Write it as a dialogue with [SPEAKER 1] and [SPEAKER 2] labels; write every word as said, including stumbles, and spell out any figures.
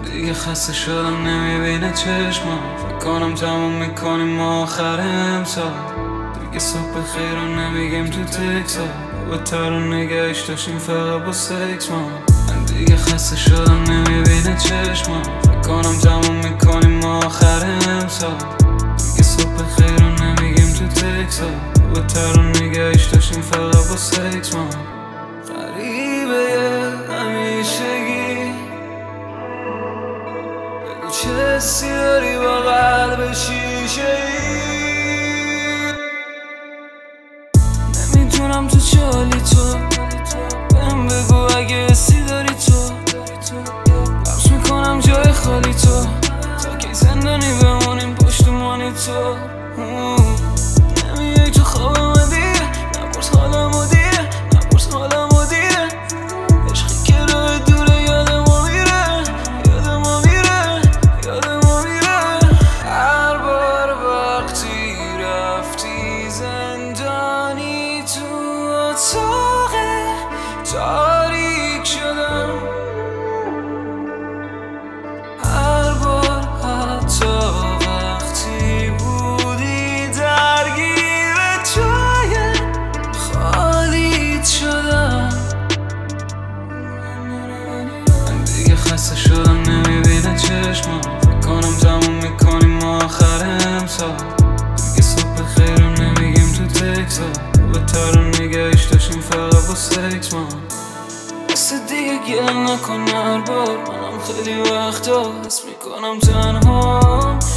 [SPEAKER 1] دیگه خسته شدم نمیبینه چشمم. فکر کنم تموم میکنیم ما آخر امسال. دیگه صبح خیر رو نمیگیم تو تکسا، با تر رو نگهش داشتیم فقط با سکس ما. من دیگه خسته شدم نمیبینه چشمم. فکر کنم تموم میکنیم ما آخر امسال. دیگه صبح خیر رو نمیگیم تو تکسا، با تر رو نگهش داشتیم فقط با سکس ما. غریبه همیشگی، بگو چه حسی داری با قلب شیشه ای. نمیدونم تو چه حالی تو، بهم بگو اگه حسی داری تو. لمس میکنم جای خالی تو، تا کی زندانی بمونیم پشتمانی تو. نمیای تو خوابم دیگه، نپرس حالمو دیگه، نپرس حالمو دیگه. عشقی که راه دوره یاد ما میره، یاد ما میره، یاد ما میره. هر بار وقتی رفتی زندانی تو اتاق تاریک شدم. هر بار حتی وقتی بودی درگیر جای خالیت شدم. من دیگه خسته شدم نمیبینه چشمم. فکر کنم تموم میکنیم ما آخر امسال. دیگه صبح خیر رو نمیگیم تو تکسا، با تر رو نگهش داشتیم فقط با سکس ما. مثل دیگه گله نکن هر بار، منم خیلی وقتا حس میکنم تنها.